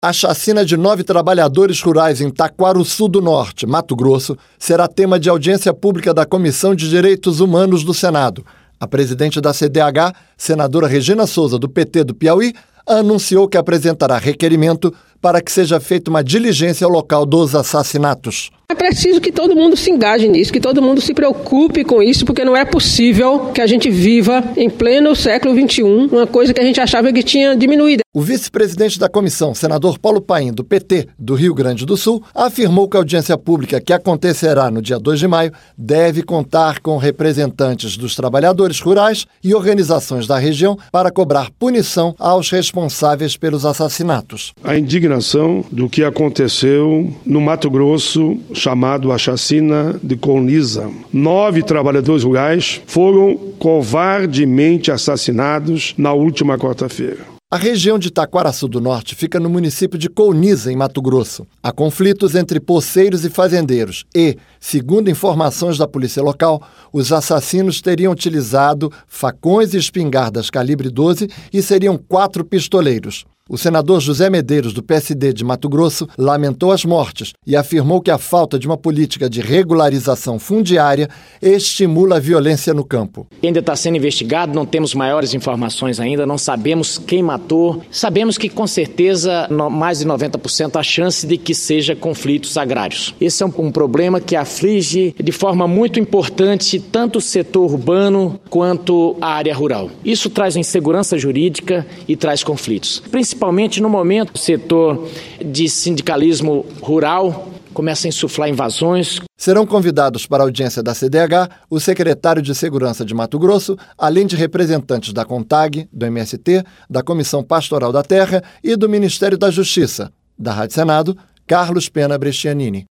A chacina de 9 trabalhadores rurais em Taquaruçu do Norte, Mato Grosso, será tema de audiência pública da Comissão de Direitos Humanos do Senado. A presidente da CDH, senadora Regina Souza, do PT do Piauí, anunciou que apresentará requerimento para que seja feita uma diligência ao local dos assassinatos. É preciso que todo mundo se engaje nisso, que todo mundo se preocupe com isso, porque não é possível que a gente viva em pleno século XXI, uma coisa que a gente achava que tinha diminuído. O vice-presidente da comissão, senador Paulo Paim, do PT do Rio Grande do Sul, afirmou que a audiência pública que acontecerá no dia 2 de maio deve contar com representantes dos trabalhadores rurais e organizações da região para cobrar punição aos responsáveis pelos assassinatos. A indignação do que aconteceu no Mato Grosso, chamado a chacina de Colniza. 9 trabalhadores rurais foram covardemente assassinados na última quarta-feira. A região de Taquaruçu do Norte fica no município de Colniza, em Mato Grosso. Há conflitos entre poceiros e fazendeiros e, segundo informações da polícia local, os assassinos teriam utilizado facões e espingardas calibre 12 e seriam 4 pistoleiros. O senador José Medeiros, do PSD de Mato Grosso, lamentou as mortes e afirmou que a falta de uma política de regularização fundiária estimula a violência no campo. Ainda está sendo investigado, não temos maiores informações ainda, não sabemos quem matou. Sabemos que, com certeza, mais de 90% a chance de que seja conflitos agrários. Esse é um problema que aflige de forma muito importante tanto o setor urbano quanto a área rural. Isso traz insegurança jurídica e traz conflitos. Principalmente no momento, o setor de sindicalismo rural começa a insuflar invasões. Serão convidados para a audiência da CDH o secretário de Segurança de Mato Grosso, além de representantes da CONTAG, do MST, da Comissão Pastoral da Terra e do Ministério da Justiça. Da Rádio Senado, Carlos Pena Brescianini.